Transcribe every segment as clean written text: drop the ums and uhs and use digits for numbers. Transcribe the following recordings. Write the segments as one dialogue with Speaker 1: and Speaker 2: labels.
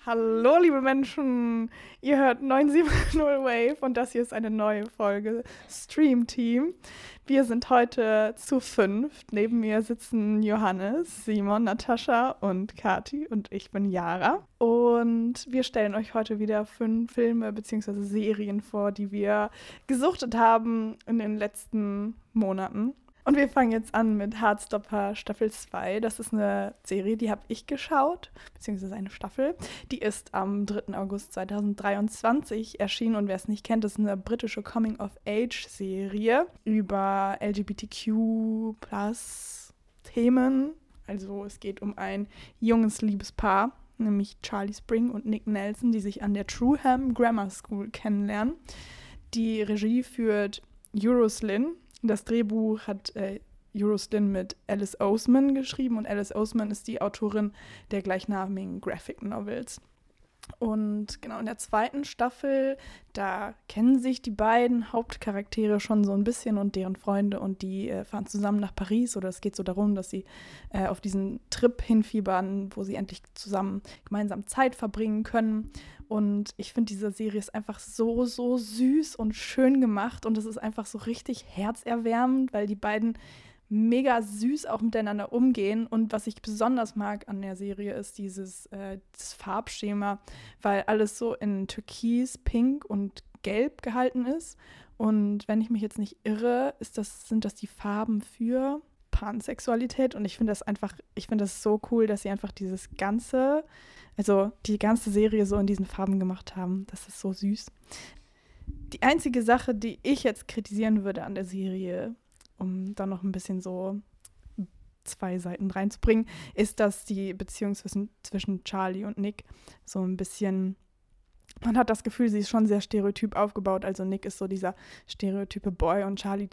Speaker 1: Hallo, liebe Menschen! Ihr hört 970 Wave und das hier ist eine neue Folge Stream Team. Wir sind heute zu 5. Neben mir sitzen Johannes, Simon, Natascha und Kati und ich bin Yara. Und wir stellen euch heute wieder 5 Filme bzw. Serien vor, die wir gesuchtet haben in den letzten Monaten. Und wir fangen jetzt an mit Heartstopper Staffel 2. Das ist eine Serie, die habe ich geschaut, beziehungsweise eine Staffel. Die ist am 3. August 2023 erschienen. Und wer es nicht kennt, das ist eine britische Coming-of-Age-Serie über LGBTQ+-Themen. Also es geht um ein junges Liebespaar, nämlich Charlie Spring und Nick Nelson, die sich an der Trueham Grammar School kennenlernen. Die Regie führt Euros Lyn. Das Drehbuch hat Euros Lyn mit Alice Oseman geschrieben und Alice Oseman ist die Autorin der gleichnamigen Graphic Novels. Und genau in der 2. Staffel, da kennen sich die beiden Hauptcharaktere schon so ein bisschen und deren Freunde und die fahren zusammen nach Paris oder es geht so darum, dass sie auf diesen Trip hinfiebern, wo sie endlich zusammen gemeinsam Zeit verbringen können. Und ich finde, diese Serie ist einfach so süß und schön gemacht und es ist einfach so richtig herzerwärmend, weil die beiden mega süß auch miteinander umgehen. Und was ich besonders mag an der Serie ist das Farbschema, weil alles so in Türkis, Pink und Gelb gehalten ist. Und wenn ich mich jetzt nicht irre, sind das die Farben für Pansexualität. Und ich finde das so cool, dass sie einfach die ganze Serie so in diesen Farben gemacht haben. Das ist so süß. Die einzige Sache, die ich jetzt kritisieren würde an der Serie, um da noch ein bisschen so 2 Seiten reinzubringen, ist, dass die Beziehung zwischen Charlie und Nick so ein bisschen, man hat das Gefühl, sie ist schon sehr stereotyp aufgebaut. Also Nick ist so dieser stereotype Boy und Charlie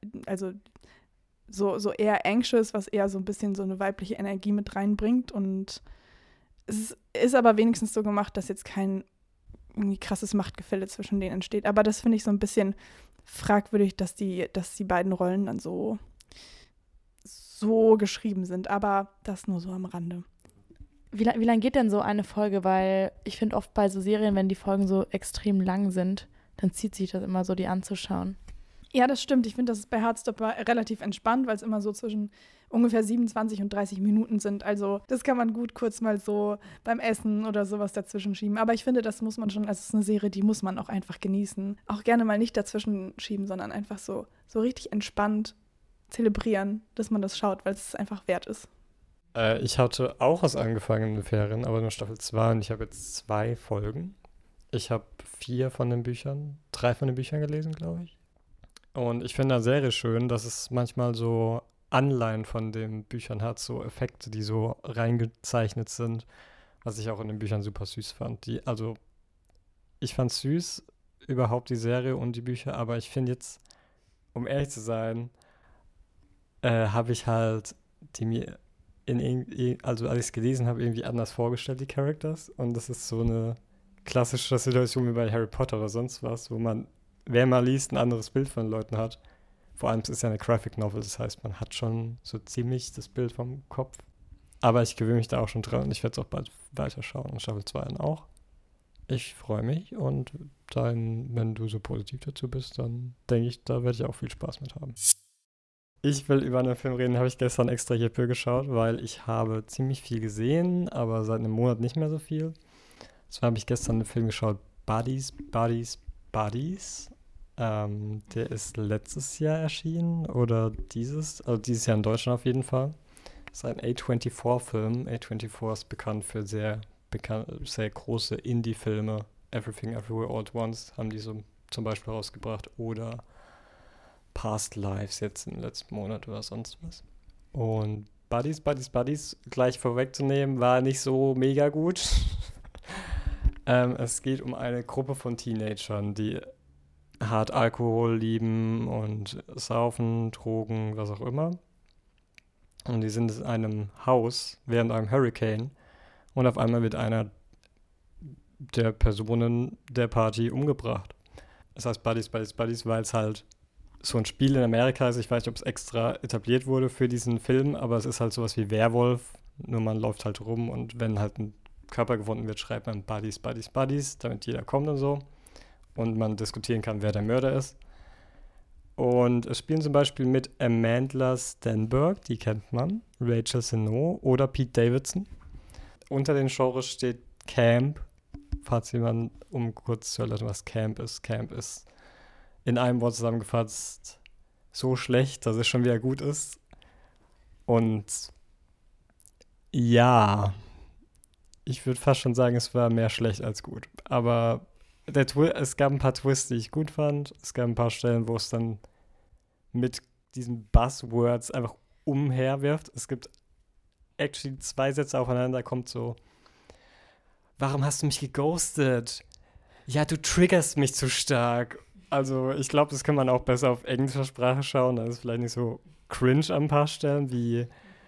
Speaker 1: so eher anxious, was eher so ein bisschen so eine weibliche Energie mit reinbringt. Und es ist aber wenigstens so gemacht, dass jetzt kein irgendwie krasses Machtgefälle zwischen denen entsteht. Aber das finde ich so ein bisschen fragwürdig, dass die beiden Rollen dann so geschrieben sind. Aber das nur so am Rande.
Speaker 2: Wie lang geht denn so eine Folge? Weil ich finde oft bei so Serien, wenn die Folgen so extrem lang sind, dann zieht sich das immer so, die anzuschauen.
Speaker 1: Ja, das stimmt. Ich finde, das ist bei Heartstopper relativ entspannt, weil es immer so zwischen ungefähr 27 und 30 Minuten sind. Also das kann man gut kurz mal so beim Essen oder sowas dazwischen schieben. Aber ich finde, das muss man schon, also es ist eine Serie, die muss man auch einfach genießen. Auch gerne mal nicht dazwischen schieben, sondern einfach so richtig entspannt zelebrieren, dass man das schaut, weil es einfach wert ist.
Speaker 3: Ich hatte auch was angefangen in den Ferien, aber nur Staffel 2 und ich habe jetzt 2 Folgen. Ich habe 3 von den Büchern gelesen, glaube ich. Und ich finde an der Serie schön, dass es manchmal so Anleihen von den Büchern hat, so Effekte, die so reingezeichnet sind, was ich auch in den Büchern super süß fand. Ich fand süß überhaupt die Serie und die Bücher, aber ich finde jetzt, um ehrlich zu sein, habe ich halt die mir als ich es gelesen habe, irgendwie anders vorgestellt, die Characters. Und das ist so eine klassische Situation wie bei Harry Potter oder sonst was, wo man, wer mal liest, ein anderes Bild von Leuten hat. Vor allem, es ist ja eine Graphic Novel, das heißt, man hat schon so ziemlich das Bild vom Kopf. Aber ich gewöhne mich da auch schon dran und ich werde es auch bald weiterschauen. Und Staffel 2 dann auch. Ich freue mich und dann, wenn du so positiv dazu bist, dann denke ich, da werde ich auch viel Spaß mit haben. Ich will über einen Film reden, habe ich gestern extra hierfür geschaut, weil ich habe ziemlich viel gesehen, aber seit einem Monat nicht mehr so viel. Zwar habe ich gestern einen Film geschaut, Buddies. Der ist letztes Jahr erschienen oder dieses Jahr in Deutschland auf jeden Fall. Das ist ein A24-Film. A24 ist bekannt für sehr große Indie-Filme. Everything Everywhere All at Once haben die so zum Beispiel rausgebracht oder Past Lives jetzt im letzten Monat oder sonst was. Und Buddies, gleich vorwegzunehmen, war nicht so mega gut. Es geht um eine Gruppe von Teenagern, die hart Alkohol lieben und saufen, Drogen, was auch immer. Und die sind in einem Haus während einem Hurricane und auf einmal wird einer der Personen der Party umgebracht. Das heißt Buddies, weil es halt so ein Spiel in Amerika ist. Ich weiß nicht, ob es extra etabliert wurde für diesen Film, aber es ist halt sowas wie Werwolf, nur man läuft halt rum und wenn halt ein Körper gefunden wird, schreibt man Buddies, Buddies, Buddies, damit jeder kommt und so. Und man diskutieren kann, wer der Mörder ist. Und es spielen zum Beispiel mit Amandla Stenberg, die kennt man, Rachel Senow oder Pete Davidson. Unter den Genres steht Camp, falls jemand, um kurz zu erläutern, was Camp ist. Camp ist in einem Wort zusammengefasst so schlecht, dass es schon wieder gut ist. Und ja, ich würde fast schon sagen, es war mehr schlecht als gut. Aber es gab ein paar Twists, die ich gut fand. Es gab ein paar Stellen, wo es dann mit diesen Buzzwords einfach umherwirft. Es gibt actually 2 Sätze aufeinander, kommt so: Warum hast du mich geghostet? Ja, du triggerst mich zu stark. Also ich glaube, das kann man auch besser auf englischer Sprache schauen. Da ist vielleicht nicht so cringe an ein paar Stellen wie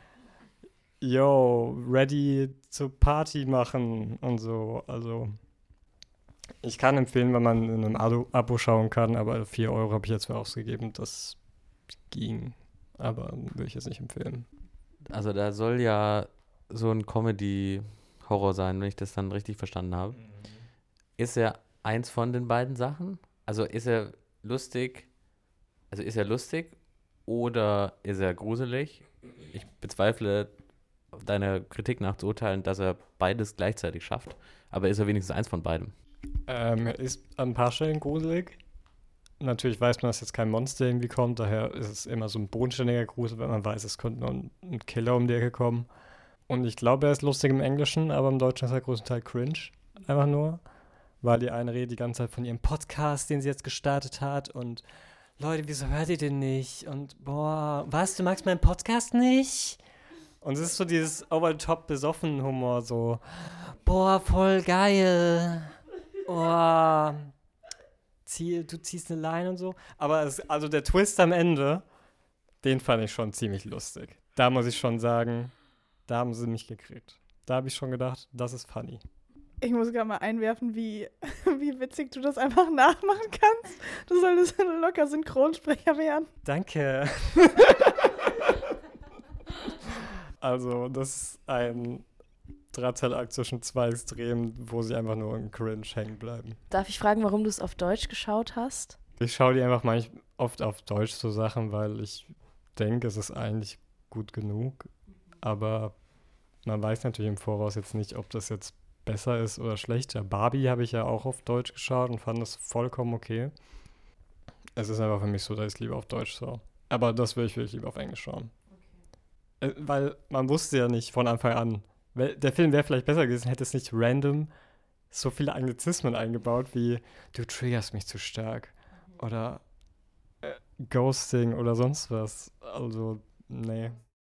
Speaker 3: yo, ready zur Party machen und so. Also ich kann empfehlen, wenn man in einem Abo schauen kann, aber 4 Euro habe ich jetzt für ausgegeben. Das ging, aber würde ich jetzt nicht empfehlen.
Speaker 4: Also da soll ja so ein Comedy-Horror sein, wenn ich das dann richtig verstanden habe. Ist er eins von den beiden Sachen? Also ist er lustig? Also ist er lustig oder ist er gruselig? Ich bezweifle, deiner Kritik nach zu urteilen, dass er beides gleichzeitig schafft. Aber ist er wenigstens eins von beidem?
Speaker 3: Er ist an ein paar Stellen gruselig. Natürlich weiß man, dass jetzt kein Monster irgendwie kommt, daher ist es immer so ein bodenständiger Grusel, wenn man weiß, es könnte noch ein Killer um die Ecke kommen. Und ich glaube, er ist lustig im Englischen, aber im Deutschen ist er größtenteils cringe. Einfach nur, weil die eine redet die ganze Zeit von ihrem Podcast, den sie jetzt gestartet hat und Leute, wieso hört ihr den nicht? Und boah, was, du magst meinen Podcast nicht? Und es ist so dieses over-the-top besoffen Humor, so boah, voll geil. Oh, du ziehst eine Line und so. Aber also der Twist am Ende, den fand ich schon ziemlich lustig. Da muss ich schon sagen, da haben sie mich gekriegt. Da habe ich schon gedacht, das ist funny.
Speaker 1: Ich muss gerade mal einwerfen, wie witzig du das einfach nachmachen kannst. Du solltest locker Synchronsprecher werden.
Speaker 3: Danke. Also, das ist ein Drahtseilakt zwischen 2 Extremen, wo sie einfach nur im Cringe hängen bleiben.
Speaker 2: Darf ich fragen, warum du es auf Deutsch geschaut hast?
Speaker 3: Ich schaue die einfach oft auf Deutsch so Sachen, weil ich denke, es ist eigentlich gut genug. Aber man weiß natürlich im Voraus jetzt nicht, ob das jetzt besser ist oder schlechter. Barbie habe ich ja auch auf Deutsch geschaut und fand das vollkommen okay. Es ist einfach für mich so, dass ich es lieber auf Deutsch schaue. Aber das will ich lieber auf Englisch schauen. Okay. Weil man wusste ja nicht von Anfang an, der Film wäre vielleicht besser gewesen, hätte es nicht random so viele Anglizismen eingebaut wie du triggerst mich zu stark oder Ghosting oder sonst was. Also, nee.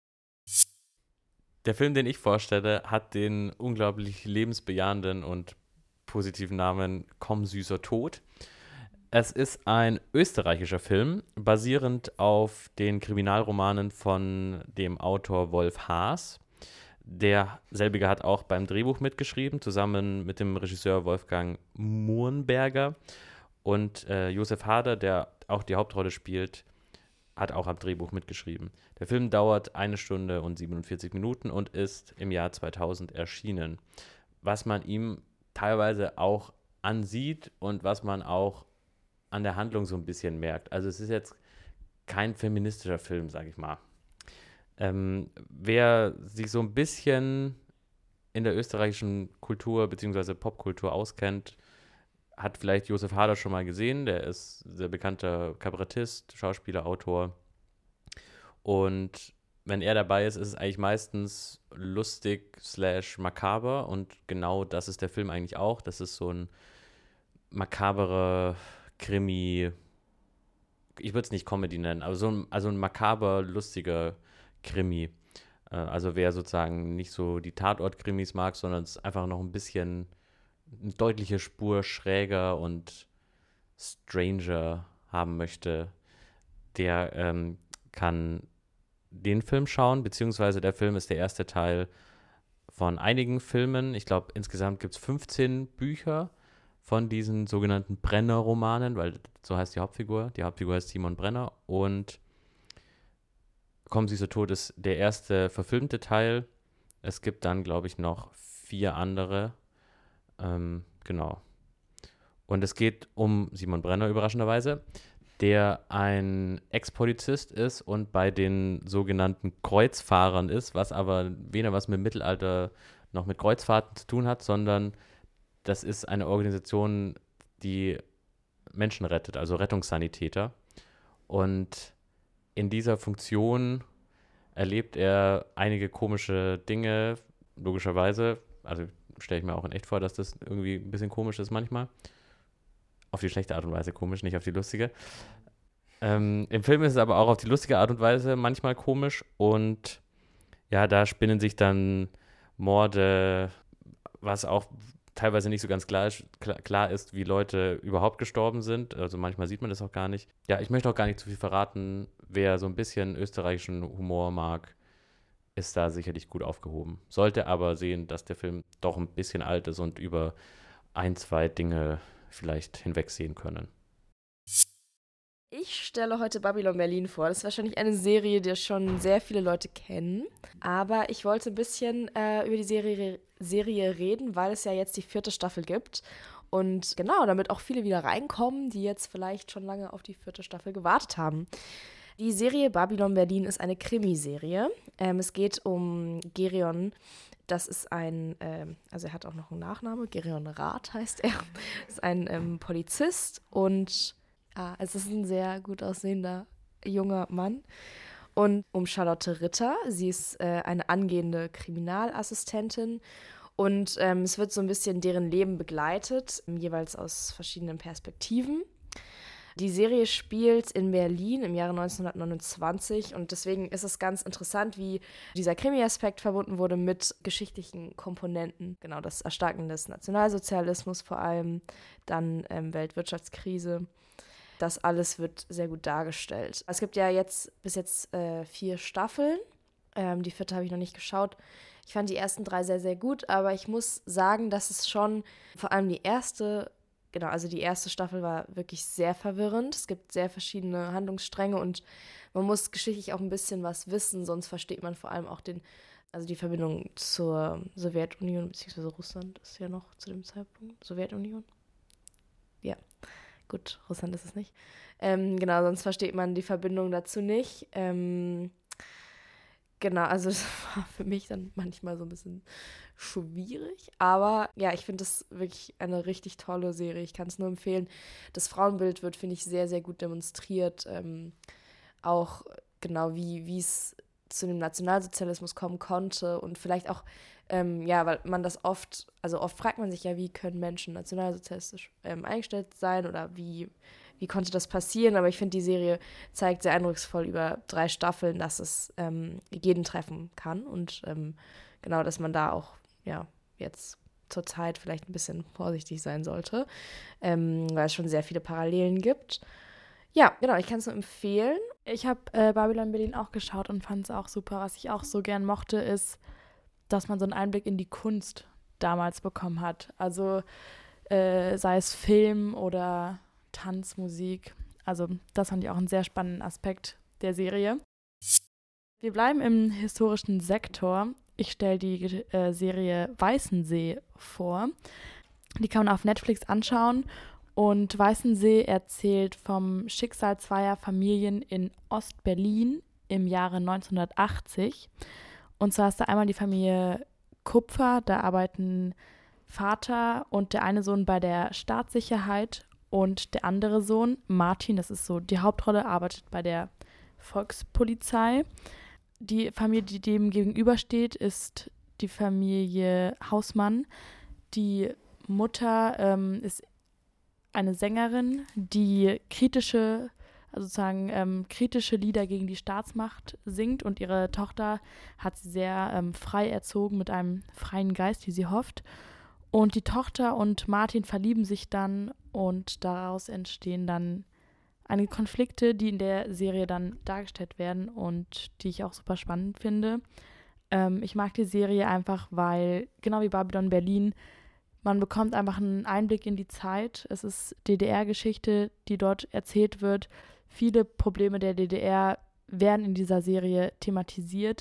Speaker 4: Der Film, den ich vorstelle, hat den unglaublich lebensbejahenden und positiven Namen Komm, süßer Tod. Es ist ein österreichischer Film, basierend auf den Kriminalromanen von dem Autor Wolf Haas. Derselbige hat auch beim Drehbuch mitgeschrieben, zusammen mit dem Regisseur Wolfgang Murnberger. Und Josef Hader, der auch die Hauptrolle spielt, hat auch am Drehbuch mitgeschrieben. Der Film dauert 1 Stunde und 47 Minuten und ist im Jahr 2000 erschienen. Was man ihm teilweise auch ansieht und was man auch an der Handlung so ein bisschen merkt. Also es ist jetzt kein feministischer Film, sage ich mal. Wer sich so ein bisschen in der österreichischen Kultur bzw. Popkultur auskennt, hat vielleicht Josef Hader schon mal gesehen. Der ist sehr bekannter Kabarettist, Schauspieler, Autor. Und wenn er dabei ist, ist es eigentlich meistens lustig / makaber. Und genau das ist der Film eigentlich auch. Das ist so ein makaberer Krimi. Ich würde es nicht Comedy nennen, aber ein makaber, lustiger Krimi. Also wer sozusagen nicht so die Tatort-Krimis mag, sondern es einfach noch ein bisschen eine deutliche Spur schräger und stranger haben möchte, der kann den Film schauen, beziehungsweise der Film ist der erste Teil von einigen Filmen. Ich glaube, insgesamt gibt es 15 Bücher von diesen sogenannten Brenner-Romanen, weil so heißt die Hauptfigur. Die Hauptfigur heißt Simon Brenner und Komm, süßer Tod ist der erste verfilmte Teil. Es gibt dann, glaube ich, noch 4 andere. Genau. Und es geht um Simon Brenner, überraschenderweise, der ein Ex-Polizist ist und bei den sogenannten Kreuzfahrern ist, was aber weder was mit Mittelalter noch mit Kreuzfahrten zu tun hat, sondern das ist eine Organisation, die Menschen rettet, also Rettungssanitäter. Und in dieser Funktion erlebt er einige komische Dinge, logischerweise. Also stelle ich mir auch in echt vor, dass das irgendwie ein bisschen komisch ist manchmal. Auf die schlechte Art und Weise komisch, nicht auf die lustige. Im Film ist es aber auch auf die lustige Art und Weise manchmal komisch. Und ja, da spinnen sich dann Morde, was auch teilweise nicht so ganz klar ist, wie Leute überhaupt gestorben sind. Also manchmal sieht man das auch gar nicht. Ja, ich möchte auch gar nicht zu viel verraten. Wer so ein bisschen österreichischen Humor mag, ist da sicherlich gut aufgehoben. Sollte aber sehen, dass der Film doch ein bisschen alt ist und über 1, 2 Dinge vielleicht hinwegsehen können.
Speaker 5: Ich stelle heute Babylon Berlin vor. Das ist wahrscheinlich eine Serie, die schon sehr viele Leute kennen. Aber ich wollte ein bisschen über die Serie reden, weil es ja jetzt die 4. Staffel gibt. Und genau, damit auch viele wieder reinkommen, die jetzt vielleicht schon lange auf die 4. Staffel gewartet haben. Die Serie Babylon Berlin ist eine Krimiserie. Es geht um Gerion. Das ist also er hat auch noch einen Nachname, Gerion Rath heißt er. Das ist ein Polizist und es ist ein sehr gut aussehender junger Mann. Und um Charlotte Ritter. Sie ist eine angehende Kriminalassistentin. Und es wird so ein bisschen deren Leben begleitet, jeweils aus verschiedenen Perspektiven. Die Serie spielt in Berlin im Jahre 1929 und deswegen ist es ganz interessant, wie dieser Krimi-Aspekt verbunden wurde mit geschichtlichen Komponenten. Genau, das Erstarken des Nationalsozialismus vor allem, dann Weltwirtschaftskrise. Das alles wird sehr gut dargestellt. Es gibt ja bis jetzt 4 Staffeln. Die 4. habe ich noch nicht geschaut. Ich fand die ersten 3 sehr, sehr gut, aber ich muss sagen, dass es schon, vor allem die erste Staffel war wirklich sehr verwirrend. Es gibt sehr verschiedene Handlungsstränge und man muss geschichtlich auch ein bisschen was wissen, sonst versteht man vor allem auch die Verbindung zur Sowjetunion bzw. Russland ist ja noch zu dem Zeitpunkt. Sowjetunion? Ja, gut, Russland ist es nicht. Genau, sonst versteht man die Verbindung dazu nicht. Genau, also das war für mich dann manchmal so ein bisschen schwierig. Aber ja, ich finde das wirklich eine richtig tolle Serie. Ich kann es nur empfehlen. Das Frauenbild wird, finde ich, sehr, sehr gut demonstriert. Auch genau, wie es zu dem Nationalsozialismus kommen konnte. Und vielleicht auch, weil man das oft fragt man sich ja, wie können Menschen nationalsozialistisch eingestellt sein oder wie konnte das passieren, aber ich finde, die Serie zeigt sehr eindrucksvoll über 3 Staffeln, dass es jeden treffen kann und genau, dass man da auch jetzt zur Zeit vielleicht ein bisschen vorsichtig sein sollte, weil es schon sehr viele Parallelen gibt. Ja, genau, ich kann es nur empfehlen.
Speaker 2: Ich habe Babylon Berlin auch geschaut und fand es auch super. Was ich auch so gern mochte, ist, dass man so einen Einblick in die Kunst damals bekommen hat. Also sei es Film oder Tanzmusik. Also das fand ich auch einen sehr spannenden Aspekt der Serie. Wir bleiben im historischen Sektor. Ich stelle die Serie Weißensee vor. Die kann man auf Netflix anschauen. Und Weißensee erzählt vom Schicksal zweier Familien in Ostberlin im Jahre 1980. Und zwar ist da einmal die Familie Kupfer, da arbeiten Vater und der eine Sohn bei der Staatssicherheit und der andere Sohn, Martin, das ist so die Hauptrolle, arbeitet bei der Volkspolizei. Die Familie, die dem gegenübersteht, ist die Familie Hausmann. Die Mutter ist eine Sängerin, die kritische Lieder gegen die Staatsmacht singt und ihre Tochter hat sie sehr frei erzogen mit einem freien Geist, wie sie hofft. Und die Tochter und Martin verlieben sich dann und daraus entstehen dann einige Konflikte, die in der Serie dann dargestellt werden und die ich auch super spannend finde. Ich mag die Serie einfach, weil, genau wie Babylon Berlin, man bekommt einfach einen Einblick in die Zeit. Es ist DDR-Geschichte, die dort erzählt wird. Viele Probleme der DDR werden in dieser Serie thematisiert.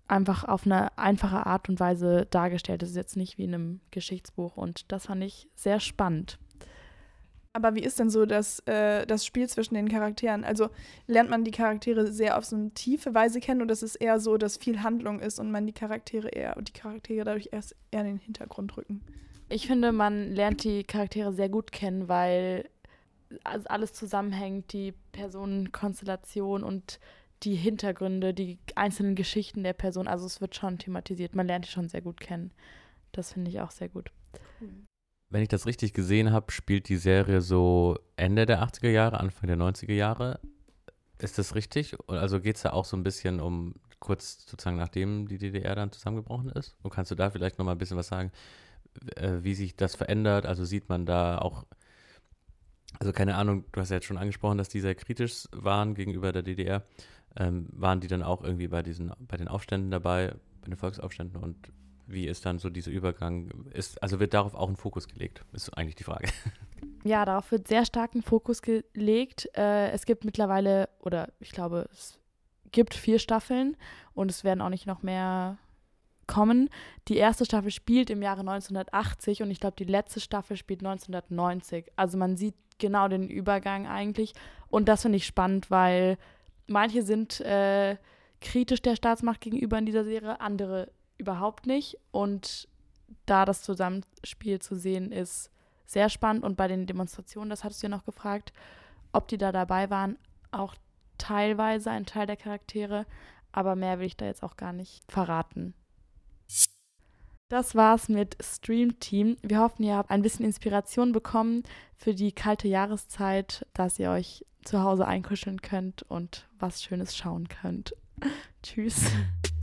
Speaker 2: einfach auf eine einfache Art und Weise dargestellt. Es ist jetzt nicht wie in einem Geschichtsbuch und das fand ich sehr spannend.
Speaker 1: Aber wie ist denn so das Spiel zwischen den Charakteren? Also lernt man die Charaktere sehr auf so eine tiefe Weise kennen oder ist es eher so, dass viel Handlung ist und man die Charaktere dadurch erst eher in den Hintergrund rücken?
Speaker 2: Ich finde, man lernt die Charaktere sehr gut kennen, weil alles zusammenhängt, die Personenkonstellation und die Hintergründe, die einzelnen Geschichten der Person. Also es wird schon thematisiert. Man lernt die schon sehr gut kennen. Das finde ich auch sehr gut.
Speaker 4: Wenn ich das richtig gesehen habe, spielt die Serie so Ende der 80er Jahre, Anfang der 90er Jahre. Ist das richtig? Also geht es da auch so ein bisschen um, kurz sozusagen nachdem die DDR dann zusammengebrochen ist? Und kannst du da vielleicht noch mal ein bisschen was sagen, wie sich das verändert? Also sieht man da auch, also keine Ahnung, du hast ja jetzt schon angesprochen, dass die sehr kritisch waren gegenüber der DDR. Waren die dann auch irgendwie bei den Aufständen dabei, bei den Volksaufständen und wie ist dann so dieser Übergang? Also wird darauf auch ein Fokus gelegt? Ist eigentlich die Frage.
Speaker 2: Ja, darauf wird sehr stark ein Fokus gelegt. Es gibt mittlerweile, oder ich glaube, es gibt 4 Staffeln und es werden auch nicht noch mehr kommen. Die erste Staffel spielt im Jahre 1980 und ich glaube, die letzte Staffel spielt 1990. Also man sieht genau den Übergang eigentlich und das finde ich spannend, weil manche sind kritisch der Staatsmacht gegenüber in dieser Serie, andere überhaupt nicht. Und da das Zusammenspiel zu sehen ist sehr spannend. Und bei den Demonstrationen, das hattest du ja noch gefragt, ob die da dabei waren, auch teilweise ein Teil der Charaktere. Aber mehr will ich da jetzt auch gar nicht verraten. Das war's mit Stream Team. Wir hoffen, ihr habt ein bisschen Inspiration bekommen für die kalte Jahreszeit, dass ihr euch zu Hause einkuscheln könnt und was Schönes schauen könnt. Tschüss.